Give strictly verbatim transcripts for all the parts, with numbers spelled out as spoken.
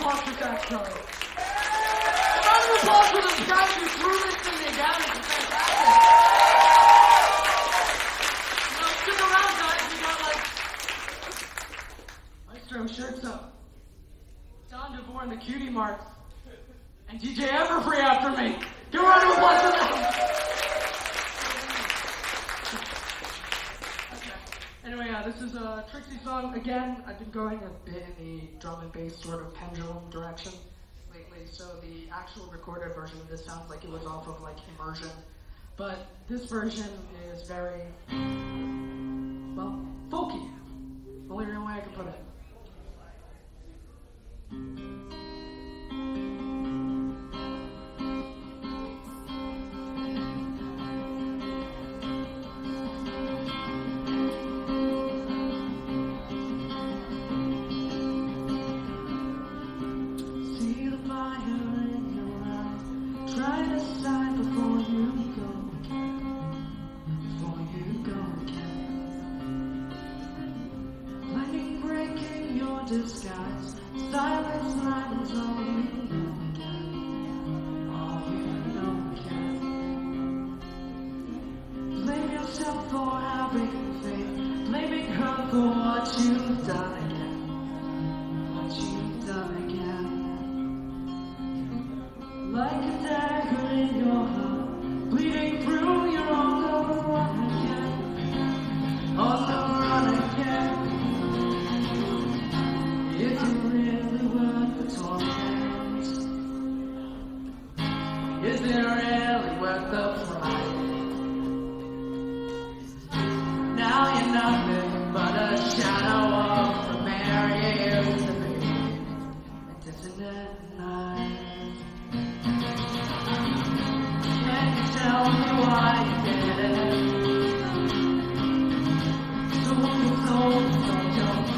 applause for Zach Kelly. A round of applause for the guys who threw this thing together. It's fantastic. Now stick around, guys. We got like Maestro shirts up. Don DeVore and the Cutie Marks. And D J Everfree after me. Give a round of applause for them. Anyway, uh, this is a Trixie song. Again, I've been going a bit in the drum and bass sort of pendulum direction lately, so the actual recorded version of this sounds like it was off of like Immersion. But this version is very, well, folky. Only real way I can put it. Disguise, silence, silence, all you know again, all you know again. Blame yourself for having faith, blaming her for what you've done again, what you've done again. Like a dagger in your heart, bleeding through your own on the run again, on the run again. Is it really worth the torment? Is it really worth the price? Now you're nothing but a shadow of the man you used to be. And isn't it nice? Can you tell me why you did it? So you told me so don't.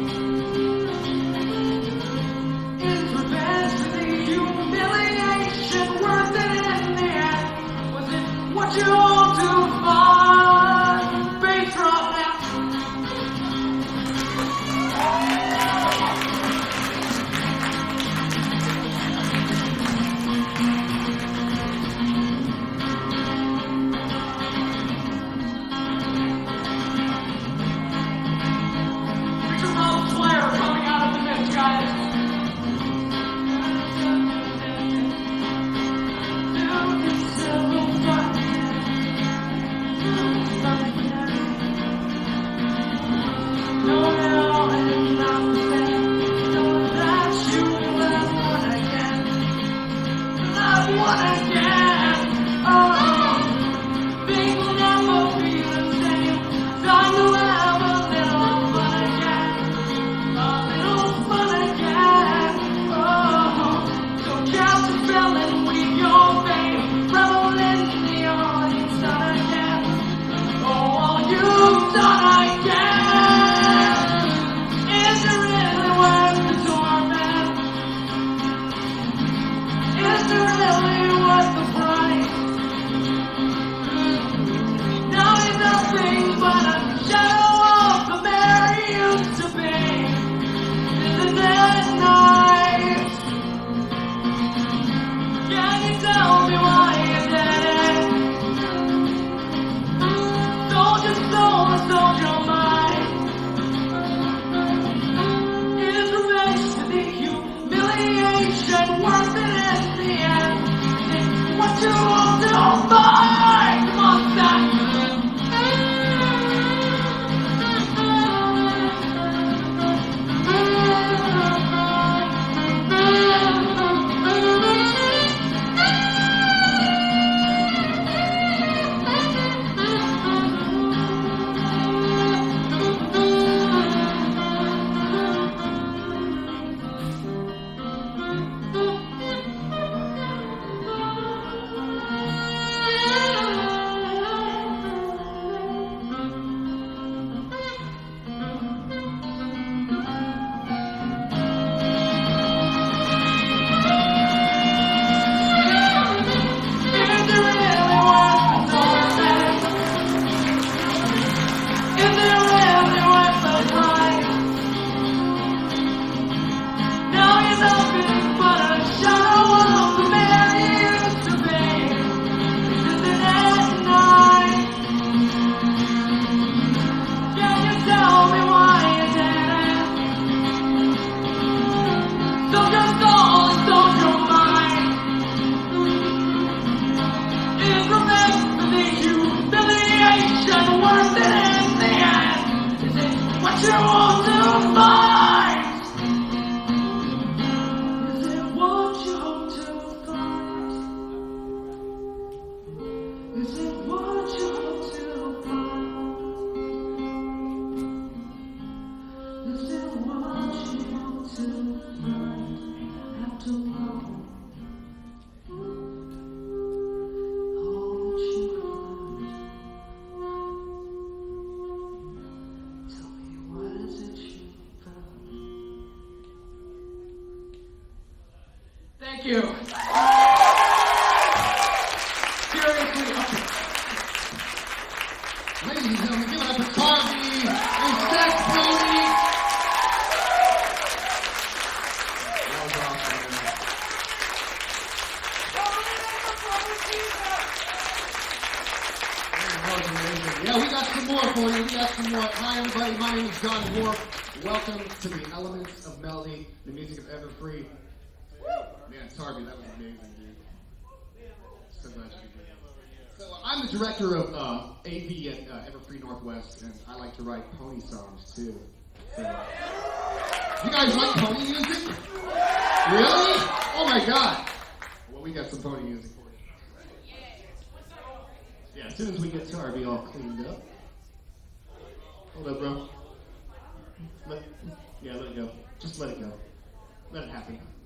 You all too far, bass drop now. Thank you. Seriously. Okay. Ladies and gentlemen, give it up for Tarby and Seth Brody. That was awesome, man. That was amazing. Yeah, we got some more for you. We got some more. Hi, everybody. My name is John Dwarf. Welcome to the Elements of Melody, the music of Everfree. Man, Tarby, that was amazing, dude. So glad you could do that. So, uh, I'm the director of uh, A V at uh, Everfree Northwest, and I like to write pony songs, too. So, you guys like pony music? Really? Oh, my God. Well, we got some pony music for you. Yeah, as soon as we get Tarby all cleaned up. Hold up, bro. Let, yeah, let it go. Just let it go. Let it happen.